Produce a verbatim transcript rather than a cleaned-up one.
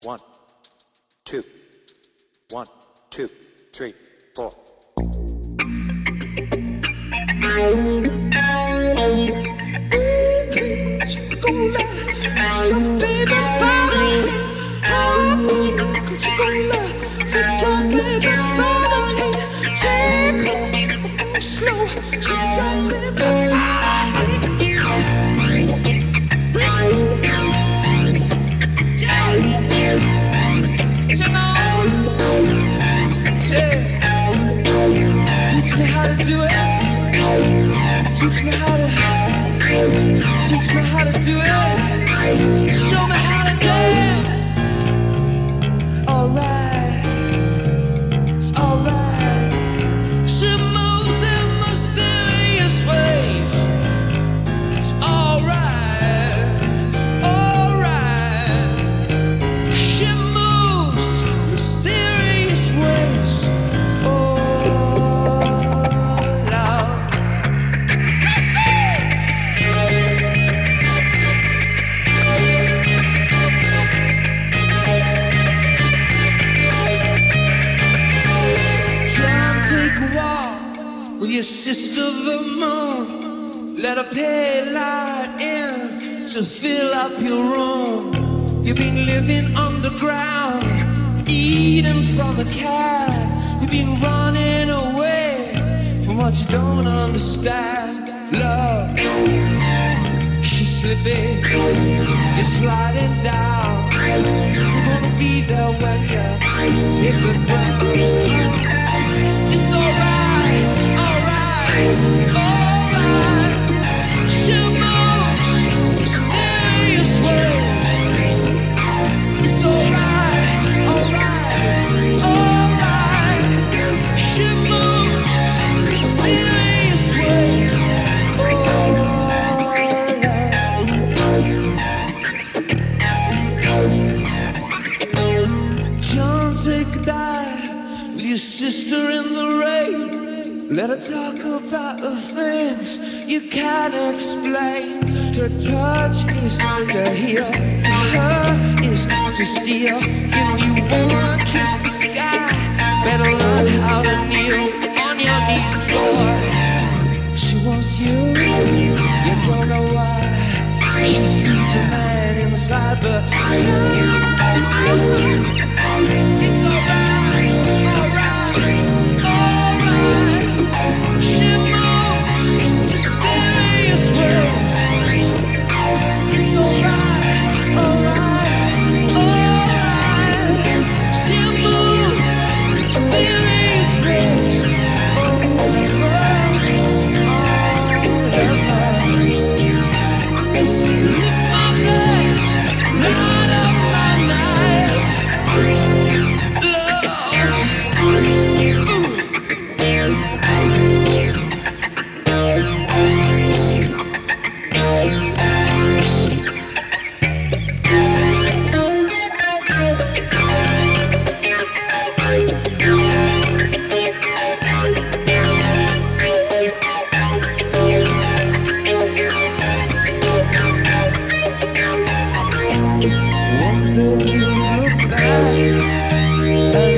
One, two, one, two, three, four. Some baby body, oh, cause you gon' love take your baby body, take it slow, take your baby body. Teach me how to do it. Teach me how to. Teach me how to do it. Show me how to dance. Alright, it's alright. She moves in mysterious ways. It's alright, alright. She moves mysterious ways. Your sister the moon, let her pale light in to fill up your room. You've been living underground, eating from a cat. You've been running away from what you don't understand. Love, she's slipping, you're sliding down. I'm gonna be there when you hit the ground. It's alright, alright, alright. She moves mysterious ways. It's alright, alright, alright. She moves mysterious ways. Alright. John, take a dive with your sister in the rain. Let her talk about the things you can't explain. To touch is to heal, to her is to steal. If you wanna kiss the sky, better learn how to kneel on your knees, boy. She wants you, you don't know why. She sees the man inside the sea. It's alright, alright, alright. She moves mysterious ways. It's alright, alright, alright. She moves mysterious ways. Over, over. Lift my legs, light up my nights. Until you look back